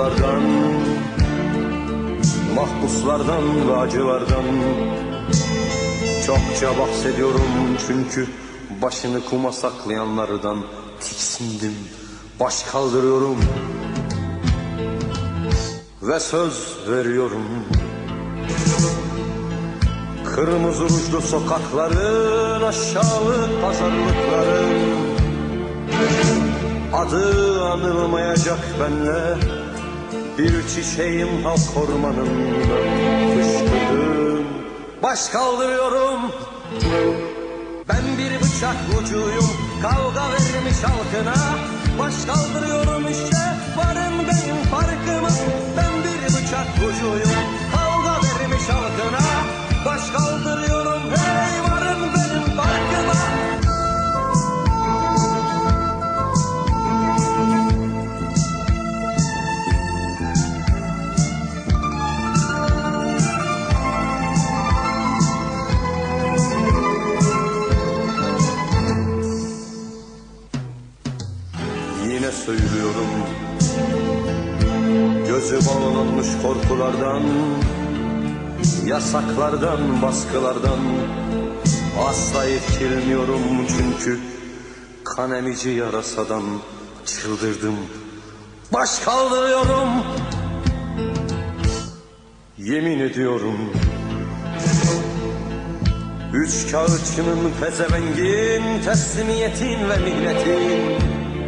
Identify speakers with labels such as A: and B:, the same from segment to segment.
A: korkulardan, mahpuslardan ve acılardan çokça bahsediyorum çünkü başını kuma saklayanlardan tiksindim, baş kaldırıyorum ve söz veriyorum. Kırmızı rujlu sokakların, aşağılık pazarlıkların, adı anılmayacak benle bir çiçeğim halk ormanında fışkırdım, baş kaldırıyorum. Ben bir bıçak ucuyum, kavga vermiş halkına, baş kaldırıyorum işte, varın benim farkıma. Ben bir bıçak ucuyum, kavga vermiş halkına, baş kaldırıyorum, hey varın benim farkıma. Yine söylüyorum, gözü bağlanmış korkulardan, yasaklardan, baskılardan asla irkilmiyorum çünkü kan emici yarasadan çıldırdım, baş kaldırıyorum. Yemin ediyorum, üç kağıtçının, pezevengin, teslimiyetin ve milletin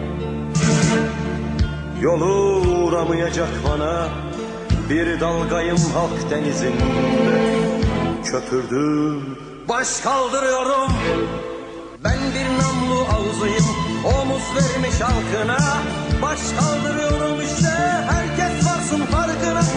A: yolu uğramayacak bana. Bir dalgayım halk denizinde, köpürdüm, baş kaldırıyorum. Ben bir namlu ağzıyım, omuz vermiş halkına, baş kaldırıyorum işte, herkes varsın farkına.